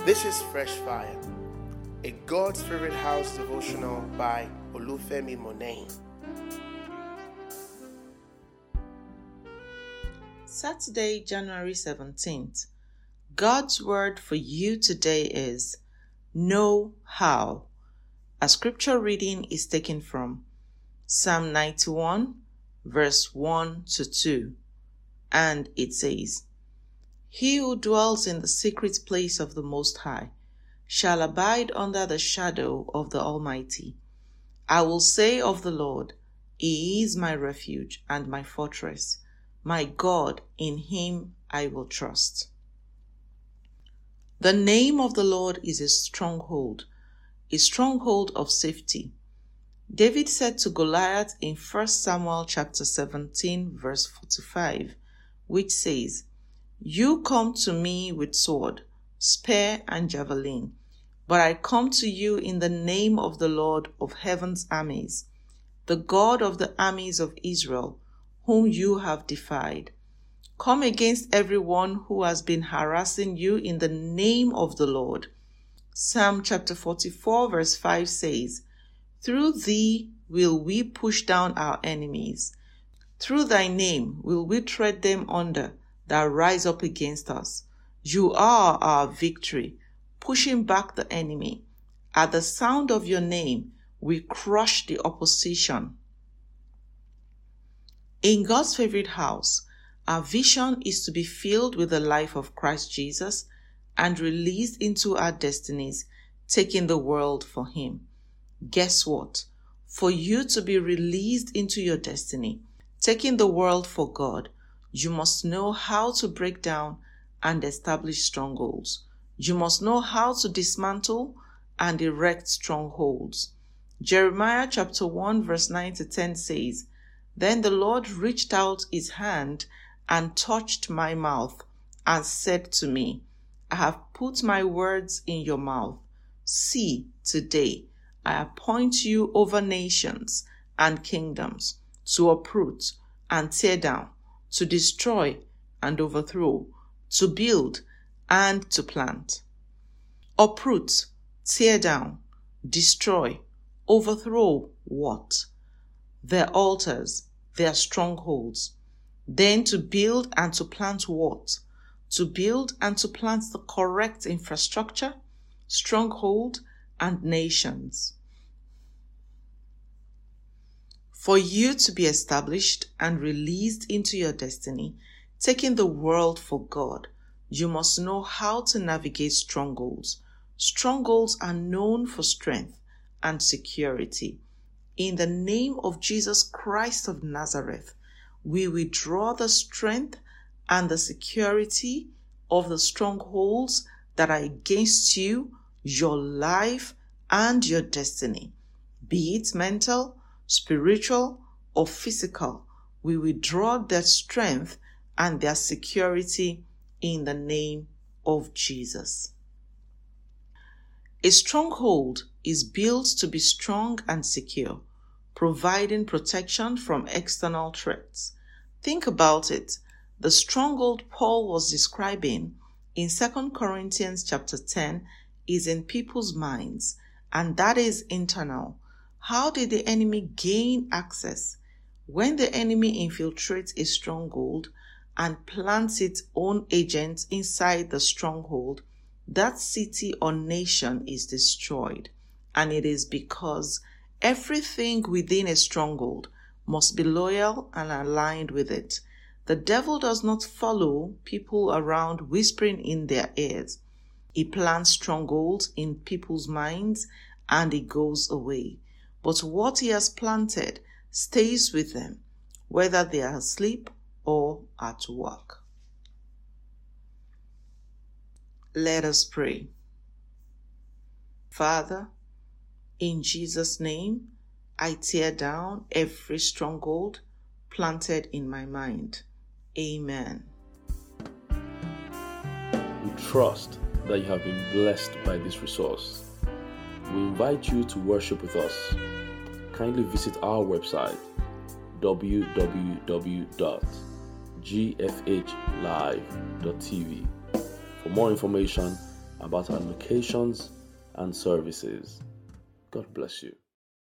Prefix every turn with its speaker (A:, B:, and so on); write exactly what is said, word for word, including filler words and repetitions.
A: This is Fresh Fire, a God's Favorite House devotional by Olufemi Monet.
B: Saturday, January seventeenth. God's word for you today is know how. A scripture reading is taken from Psalm ninety-one, verse one to two, and it says, He who dwells in the secret place of the Most High shall abide under the shadow of the Almighty. I will say of the Lord, He is my refuge and my fortress, my God, in Him I will trust. The name of the Lord is a stronghold, a stronghold of safety. David said to Goliath in First Samuel chapter seventeen, verse forty-five, which says, You come to me with sword, spear, and javelin, but I come to you in the name of the Lord of heaven's armies, the God of the armies of Israel, whom you have defied. Come against everyone who has been harassing you in the name of the Lord. Psalm chapter forty-four, verse five says, Through thee will we push down our enemies. Through thy name will we tread them under that rise up against us. You are our victory, pushing back the enemy. At the sound of your name, we crush the opposition. In God's favorite house, our vision is to be filled with the life of Christ Jesus and released into our destinies, taking the world for Him. Guess what? For you to be released into your destiny, taking the world for God, you must know how to break down and establish strongholds. You must know how to dismantle and erect strongholds. Jeremiah chapter one, verse nine to ten says, Then the Lord reached out His hand and touched my mouth and said to me, I have put my words in your mouth. See, today I appoint you over nations and kingdoms to uproot and tear down, to destroy and overthrow, to build and to plant. Uproot, tear down, destroy, overthrow what? Their altars, their strongholds. Then to build and to plant what? To build and to plant the correct infrastructure, stronghold, and nations. For you to be established and released into your destiny, taking the world for God, you must know how to navigate strongholds. Strongholds are known for strength and security. In the name of Jesus Christ of Nazareth, we withdraw the strength and the security of the strongholds that are against you, your life, and your destiny. Be it mental, spiritual, or physical, we withdraw their strength and their security in the name of Jesus. A stronghold is built to be strong and secure, providing protection from external threats. Think about it. The stronghold Paul was describing in Second Corinthians chapter ten is in people's minds, and that is internal. How did the enemy gain access? When the enemy infiltrates a stronghold and plants its own agents inside the stronghold, that city or nation is destroyed. And it is because everything within a stronghold must be loyal and aligned with it. The devil does not follow people around whispering in their ears. He plants strongholds in people's minds and he goes away. But what he has planted stays with them, whether they are asleep or at work. Let us pray. Father, in Jesus' name, I tear down every stronghold planted in my mind. Amen.
C: We trust that you have been blessed by this resource. We invite you to worship with us. Kindly visit our website w w w dot g f h live dot t v. For more information, about our locations and services. God bless you.